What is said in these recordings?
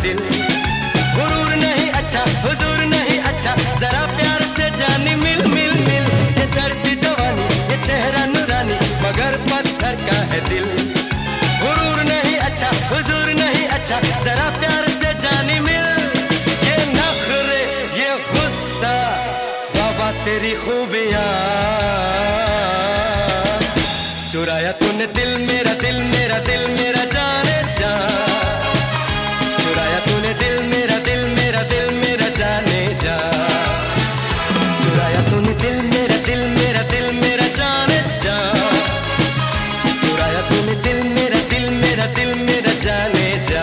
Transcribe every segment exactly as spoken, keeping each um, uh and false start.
दिल। गुरूर नहीं अच्छा, हुजूर नहीं अच्छा, जरा प्यार से जानी मिल मिल मिल। ये चढ़ती जवानी, ये चेहरा नूरानी, मगर पत्थर का है दिल। गुरूर नहीं अच्छा, हुजूर नहीं अच्छा, जरा प्यार से जानी मिल। ये नखरे, ये गुस्सा, वाह वाह तेरी खूबियां। चुराया तूने दिल मेरा, दिल मेरा, दिल मेरा जाने जा। चुराया तूने दिल मेरा, दिल मेरा, दिल मेरा जाने जा। चुराया तूने दिल मेरा, दिल मेरा, दिल मेरा जाने जा। चुराया तूने दिल मेरा, दिल मेरा, दिल मेरा जाने जा।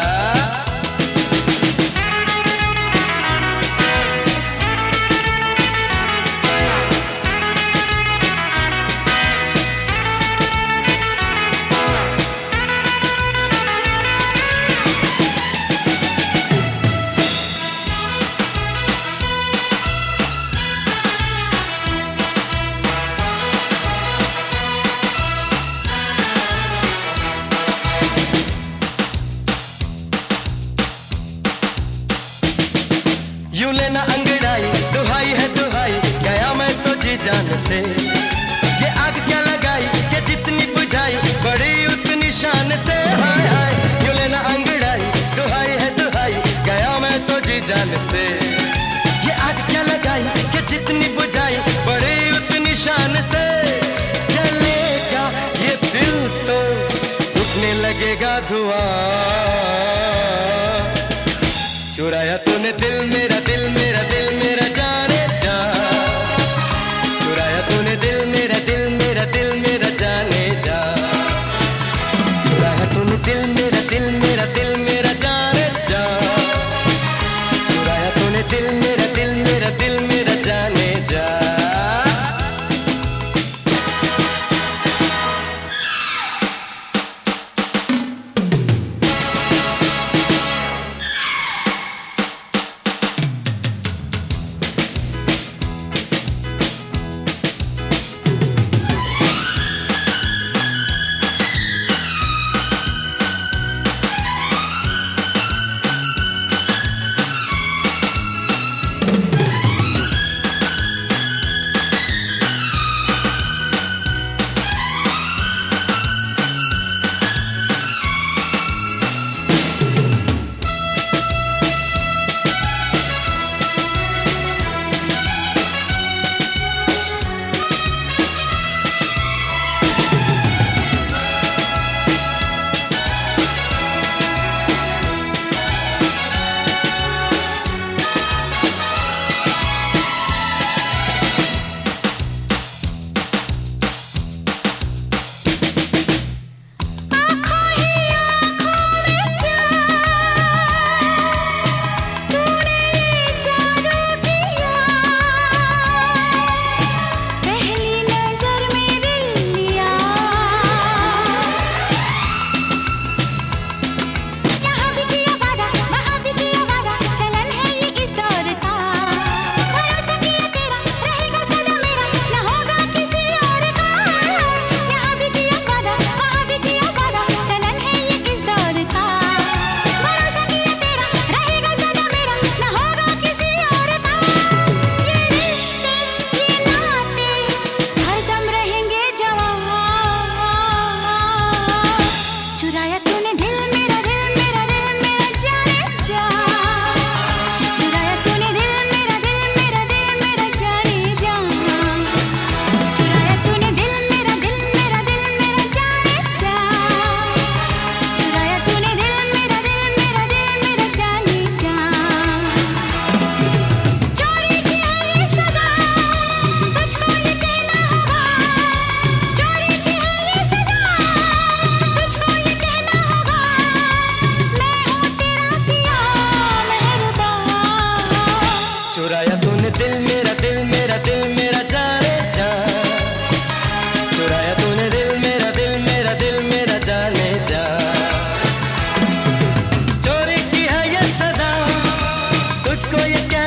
यूं लेना अंगड़ाई, दुहाई है दुहाई, गया मैं तो जी जान से। ये आग क्या लगाई कि जितनी बुझाई, बड़ी उतनी शान से। हाय हाय यूं लेना अंगड़ाई, दुहाई है दुहाई, गया मैं तो जी जान से। ये आग क्या लगाई कि जितनी बुझाई, बड़ी उतनी शान से। चलेगा ये दिल तो उठने लगेगा धुआं। चुराया तूने दिल मेरा, दिल मेरा, दिल मेरा जाने जा। चुराया तूने दिल मेरा, दिल मेरा, दिल मेरा जाने जा। चुराया तूने दिल मेरा, दिल मेरा, दिल मेरा जाने जा। चुराया तूने दिल मेरा, दिल मेरा, दिल मेरा जाने जा। तुझको ये